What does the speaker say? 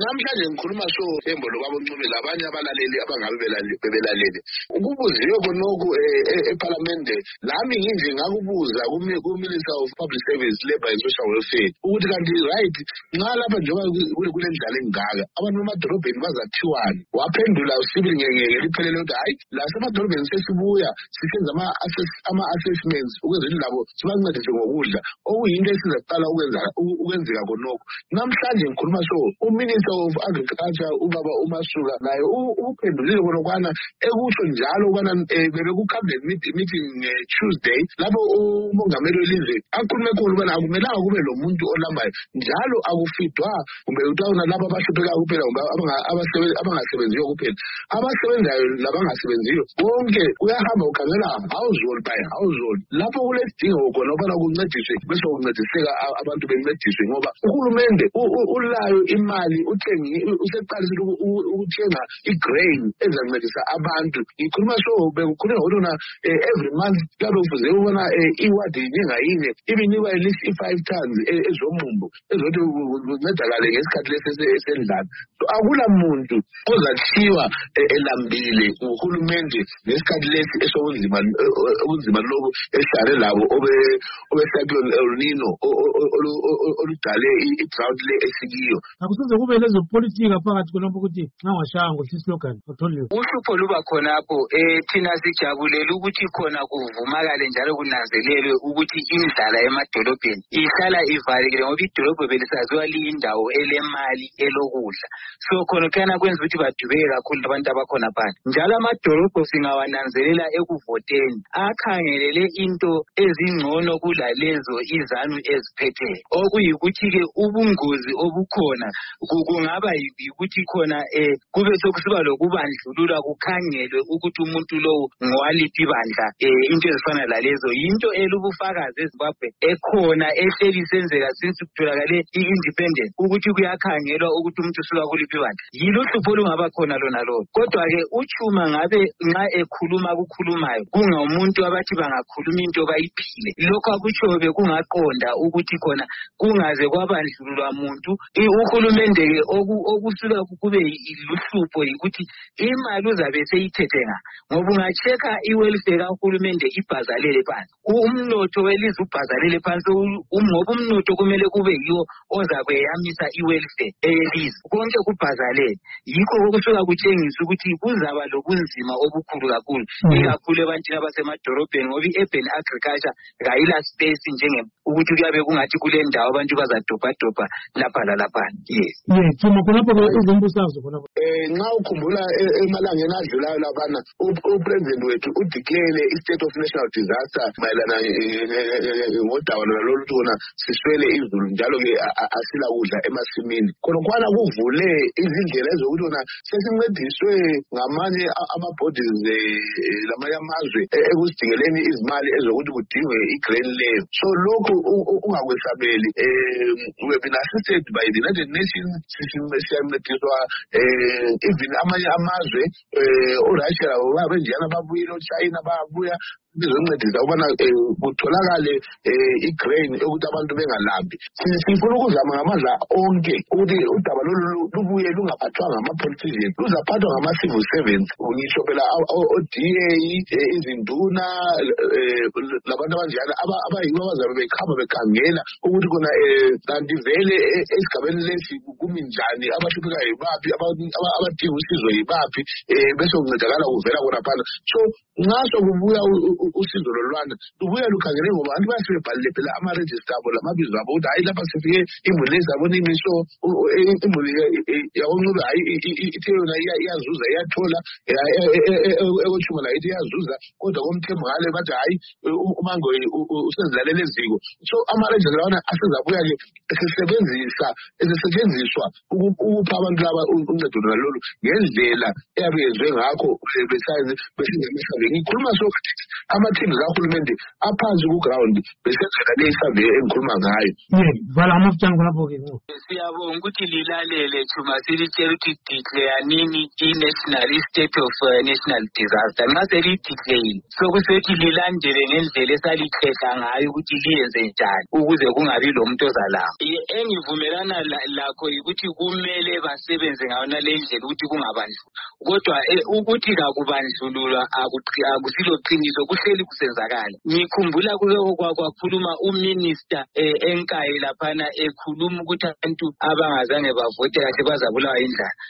namhlanje ngikhuluma so embolo kwabo Ncube labanye abalaleli abangabe belalele ukubuziwe konoku eParliament lami nginje ngakubuza kuMinister of Public Service Labor and Social Welfare ukuthi kanti right nxa lapha njengoba kule ndlala engaka abantu bemadolobheni bazathiwani waphendula usibili ngeke liphelele ukuthi hayi la semadolobheni sesibuya sisenza ama-assessments ukwenzela labo sibancedise ngokudla okuyinto esizaqala ukwenzeka konoko namhlanje ngikhuluma so uMinister of Agriculture ubaba uMasuka naye uphendulile konokwana ekusho njalo ukwana bebekucabinet meeting Tuesday lapho umongameli welizwe akhulume khona ukwana akumelanga kube lo muntu olambayo njalo akufidwa kumbe utawuna laba abahlupheka kuphela abangasebenziyo kuphela abasebenzayo labangasebenziyo bonke uyahamba ukhangela household by household lapho kulesidingo khona ukubana kuncediswe bese kuncediseka abantu bencediswe ngoba uhulumende ulayo imali useqalisile ukuthenga igrain ezancedisa abantu ngikhuluma so bekukhulunywa ngokuna every month lapho kufuze ubona iwadi ngayinye ibinikwa at least 5 tons ezomumbu ezothi kuncedakale ngesikhathi lesendlala so akula muntu ozathiwa elambile nguhulumende ngesikhathi lesi esobunzima lobu ehlale labo obecyclone El Nino oludale i-drought le esikiyo akusize kube lezo politika phakathi khonapho ukuthi ngawashaya ngohlisa slogan atholiwe uhlupho luba khonapho thina sijabulela ukuthi khona kuvumakale njalo kunanzelelwe ukuthi indlala emadolobheni ihlala ivalekile ngoba idolobho belisaziwa liyindawo elemali elokudla so khona kuyana kwenza ukuthi badubeke kakhulu abantu abakhona phansi njalo amadolobho singawananzelela ekuvoteni akhangelele into ezingcono kulalezo izanu eziphetheyo okuyikuthi-ke ubungozi obukhona kungaba yikuthi khona kube sokusiba lokubandlulula kukhangelwe ukuthi umuntu lowu ngowaliphi bandla into ezifana lalezo yinto elubufakazi eZimbabwe ekhona ehleli isenzeka since kutholakale i-independence ukuthi kuyakhangelwa ukuthi umuntu usuka kuliphi bandla yilo hlupho olungaba khona lona lolo kodwa-ke uChuma ngabe nxa ekhuluma kukhulumayo kungumuntu abathi bangakhuluma into bayiphile lokho akutshobe kungaqonda ukuthi khona kungaze kwabandlululwa muntu uhulumende-ke okusuka kube luhlupho yikuthi imali uzabe seyithethe ngoba ungacheka i-welfare kahulumende ibhazalele phansi umnotho welizwe ubhazalele phansi ngoba umnotho kumele kube yiwo ozakweyamisa i-welfare eyelizwe konke kubhazalele yikho okusuka kutshengisa ukuthi kuzaba lobunzima obukhulu kakhulu ikakhulu ebantwini abasemadolobheni ngoba i-urban agriculture kayila space ukuthi kuyabe kungathi kule ndawo abantu bazadobhadobha lapha lalapha yes Chuma khonapho izimbusazo khonapho nxa ukhumbula emalangeni adlulayo labana upresident wethu udeclare i-state of national disaster mayelana ngodaba lolu khona siswele izulu njalo-ke asila kudla emasimini khonokwana kuvule izindlela ezokuthi wona sesincediswe ngamanye ama-bodies lamanye amazwe ekusidingeleni izimali ezokuthi kudingwe i-grain level so lokhu ungakwesabeli we been assisted by the United Nations siyancediswa even amanye amazwe uRussia benjiyana babuyile oChina babuya bizoncedisa ukubana kutholakale igrain ukuthi abantu bengalambi sifuna ukuzama ngamandla onke ukuthi udaba lolu lubuye lungaphathwa ngama-politicians luzaphathwa ngama-civil servants ngisho phela o-DA izinduna labantu abanjalo abayibo abazabe bekhamba bekhangela ukuthi khona kanti vele esigabeni lesi kumi njani abahluphekayo yibaphi abadinga usizo yibaphi bese kuncedakala kuvela khona phana so ngaso kubuya usizo lolwana lubuya lukhangele ngoba abantu bayasebebhalile phela ama-register abo lamabizo abo ukuthi hayi lapha sifike imuli ezabona imiso imuli yakoNcube hayi ithe yona iyazuza iyathola ekoChuma la ithi iyazuza kodwa komthembu ngale bathi hayi uMango usezilalela eziko so ama-register lawana asezabuya-ke esesetshenziswa ukupha abantu laba uncedo lolu ngendlela eyabe yenzwe ngakho besingemesabe ngikhuluma so ama-teams kahulumende aphansi ku-ground besenzela le-survey engikhuluma ngayo vala amafutshane khonapho-ke siyabonga ukuthi lilalele Chuma masilitshela ukuthi declare nini i-national state of national disaster. Nxa selideclare sokusethi lilandele ngendlela esalikhehla ngayo ukuthi liyenze njani ukuze kungabi lomuntu ozalamba. Engivumelana lakho ukuthi kumele basebenze ngayo nale ndlela ukuthi kungabanjwa. Kodwa ukuthi kakubandlululwa akusilo qiniso, kuhleli kusenzakala. Ngikhumbula kwakhuluma uminister enkayi laphana ekhuluma ukuthi abantu abangazange bavote kahle bazabulawa indlala.